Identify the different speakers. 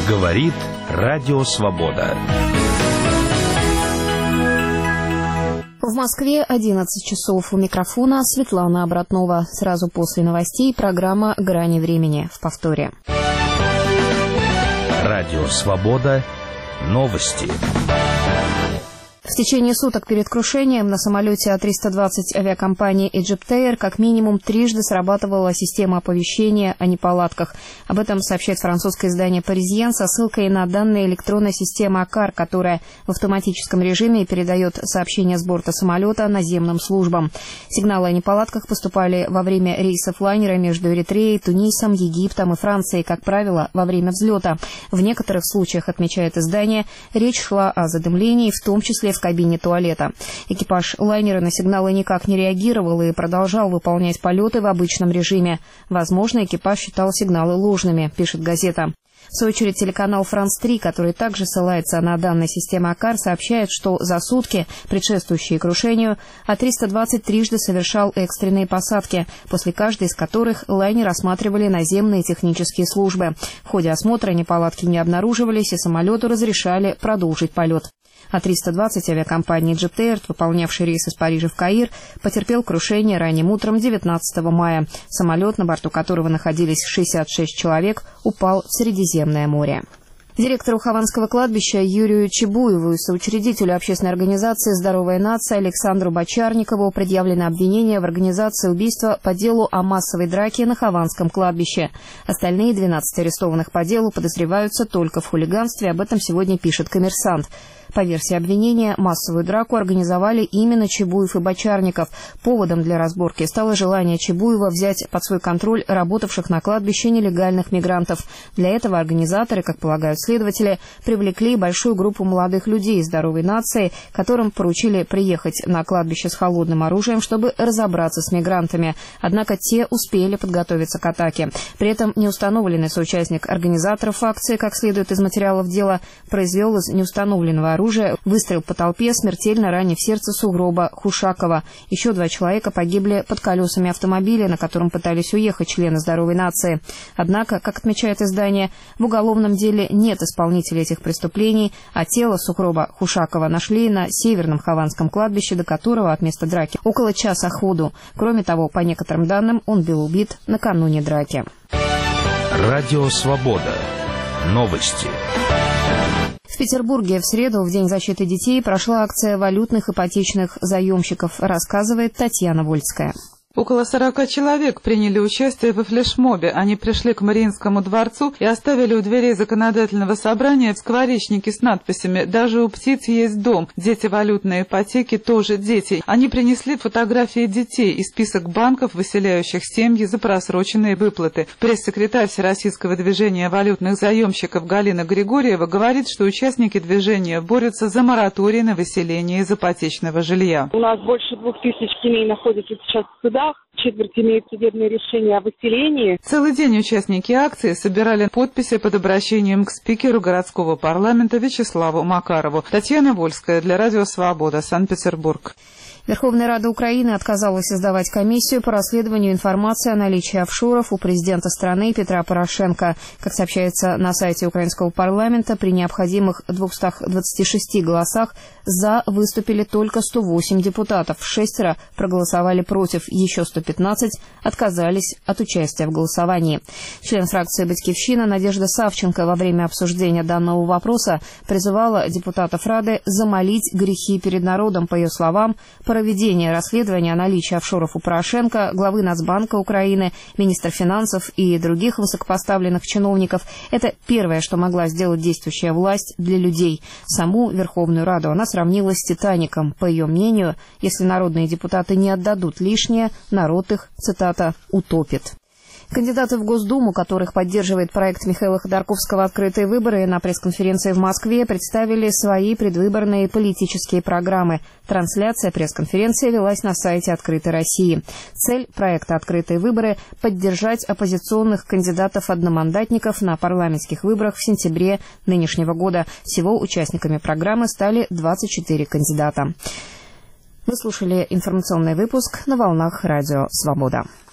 Speaker 1: Говорит Радио Свобода.
Speaker 2: В Москве 11 часов. У микрофона Светлана Обратнова. Сразу после новостей программа «Грани времени» в повторе.
Speaker 1: Радио Свобода. Новости.
Speaker 2: В течение суток перед крушением на самолете А320 авиакомпании EgyptAir как минимум трижды срабатывала система оповещения о неполадках. Об этом сообщает французское издание «Паризьен» со ссылкой на данные электронной системы АКАР, которая в автоматическом режиме передает сообщения с борта самолета наземным службам. Сигналы о неполадках поступали во время рейсов лайнера между Эритреей, Тунисом, Египтом и Францией, как правило, во время взлета. В некоторых случаях, отмечает издание, речь шла о задымлении, в том числе в кабине туалета. Экипаж лайнера на сигналы никак не реагировал и продолжал выполнять полеты в обычном режиме. Возможно, экипаж считал сигналы ложными, пишет газета. В свою очередь, телеканал «Франс-3», который также ссылается на данные системы АКАР, сообщает, что за сутки, предшествующие крушению, А320 трижды совершал экстренные посадки, после каждой из которых лайнер осматривали наземные технические службы. В ходе осмотра неполадки не обнаруживались, и самолету разрешали продолжить полет. А320 авиакомпании EgyptAir, выполнявший рейс из Парижа в Каир, потерпел крушение ранним утром 19 мая. Самолет, на борту которого находились 66 человек, упал в Средиземное море. Директору Хованского кладбища Юрию Чебуеву и соучредителю общественной организации «Здоровая нация» Александру Бочарникову предъявлено обвинение в организации убийства по делу о массовой драке на Хованском кладбище. Остальные 12 арестованных по делу подозреваются только в хулиганстве, об этом сегодня пишет «Коммерсант». По версии обвинения, массовую драку организовали именно Чебуев и Бочарников. Поводом для разборки стало желание Чебуева взять под свой контроль работавших на кладбище нелегальных мигрантов. Для этого организаторы, как полагают следователи, привлекли большую группу молодых людей из «Здоровой нации», которым поручили приехать на кладбище с холодным оружием, чтобы разобраться с мигрантами. Однако те успели подготовиться к атаке. При этом неустановленный соучастник организаторов акции, как следует из материалов дела, произвел из неустановленного оружия выстрел по толпе, смертельно ранив сердце сугроба Хушакова. Еще 2 человека погибли под колесами автомобиля, на котором пытались уехать члены «Здоровой нации». Однако, как отмечает издание, в уголовном деле нет исполнителей этих преступлений, а тело сугроба Хушакова нашли на северном Хованском кладбище, до которого от места драки около часа ходу. Кроме того, по некоторым данным, он был убит накануне драки.
Speaker 1: Радио Свобода. Новости.
Speaker 2: В Петербурге в среду, в День защиты детей, прошла акция валютных ипотечных заемщиков, рассказывает Татьяна Вольская.
Speaker 3: Около 40 человек приняли участие во флешмобе. Они пришли к Мариинскому дворцу и оставили у дверей законодательного собрания скворечники с надписями «Даже у птиц есть дом. Дети валютной ипотеки тоже дети». Они принесли фотографии детей и список банков, выселяющих семьи за просроченные выплаты. Пресс-секретарь Всероссийского движения валютных заемщиков Галина Григорьева говорит, что участники движения борются за мораторий на выселение из ипотечного жилья.
Speaker 4: У нас больше 2000 семей находятся сейчас в судах. Четверть имеют судебные решения о выселении.
Speaker 3: Целый день участники акции собирали подписи под обращением к спикеру городского парламента Вячеславу Макарову. Татьяна Вольская для Радио Свобода, Санкт-Петербург.
Speaker 2: Верховная Рада Украины отказалась создавать комиссию по расследованию информации о наличии офшоров у президента страны Петра Порошенко. Как сообщается на сайте украинского парламента, при необходимых 226 голосах «за» выступили только 108 депутатов, 6 проголосовали против, еще 115 отказались от участия в голосовании. Член фракции «Батькивщина» Надежда Савченко во время обсуждения данного вопроса призывала депутатов Рады замолить грехи перед народом. По ее словам, проведение расследования о наличии офшоров у Порошенко, главы Нацбанка Украины, министра финансов и других высокопоставленных чиновников – это первое, что могла сделать действующая власть для людей. Саму Верховную Раду она сравнила с «Титаником». По ее мнению, если народные депутаты не отдадут лишнее, народ их, цитата, «утопит». Кандидаты в Госдуму, которых поддерживает проект Михаила Ходорковского «Открытые выборы», на пресс-конференции в Москве представили свои предвыборные политические программы. Трансляция пресс-конференции велась на сайте «Открытой России». Цель проекта «Открытые выборы» – поддержать оппозиционных кандидатов-одномандатников на парламентских выборах в сентябре нынешнего года. Всего участниками программы стали 24 кандидата. Вы слушали информационный выпуск на волнах Радио Свобода.